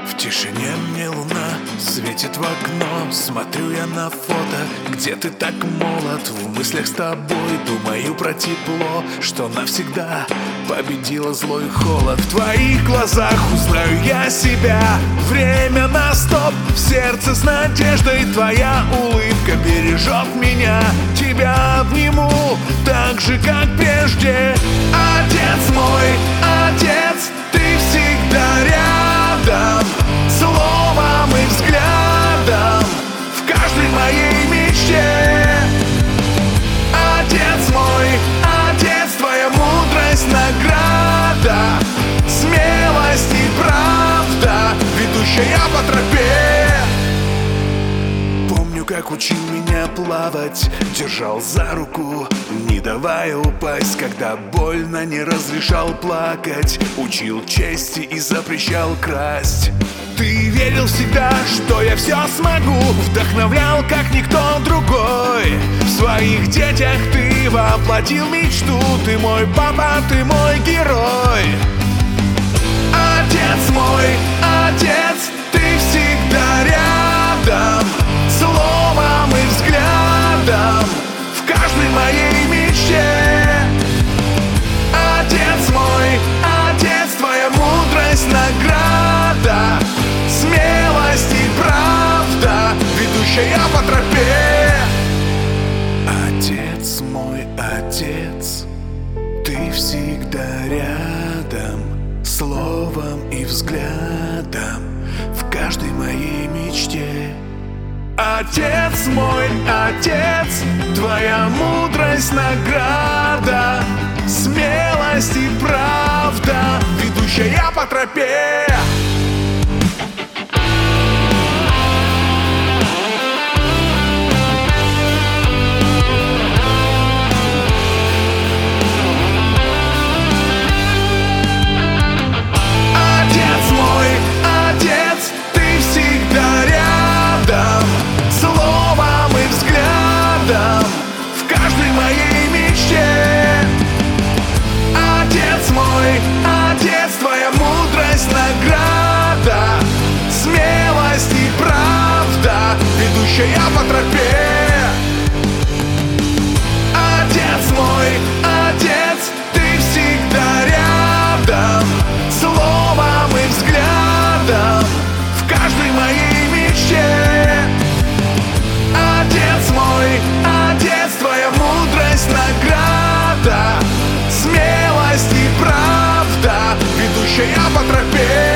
В тишине мне луна светит в окно. Смотрю я на фото, где ты так молод. В мыслях с тобой думаю про тепло, что навсегда победила злой холод. В твоих глазах узнаю я себя. Время на стоп, в сердце с надеждой. Твоя улыбка бережет меня. Тебя обниму так же, как прежде. Отец мой, отец, ты всегда рядом. Словом и взглядом в каждой моей мечте. Отец мой, отец, твоя мудрость награда, смелость и правда, ведущая по тропе. Помню, как учил меня плавать, держал за руку, не давая упасть, когда больно, не разрешал плакать, учил чести и запрещал красть. Ты верил всегда, что я все смогу, вдохновлял, как никто другой. В своих детях ты воплотил мечту. Ты мой папа, ты мой герой. Отец мой, отец, ты всегда рядом. Словом и взглядом в каждой моей мечте. Отец мой, отец, твоя мудрость награда, смелость и правда, ведущая по тропе. Отец мой, отец, ты всегда рядом. Словом и взглядом в каждой моей мечте. Отец мой, отец, твоя мудрость награда, смелость и правда, ведущая по тропе. Отец мой, отец, ты всегда рядом. Словом и взглядом в каждой моей мечте. Отец мой, отец, твоя мудрость награда, смелость и правда, ведущая по тропе. Отец мой, отец, ты всегда рядом. Словом и взглядом в каждой моей мечте. Отец мой, отец, твоя мудрость награда, смелость и правда, ведущая по тропе.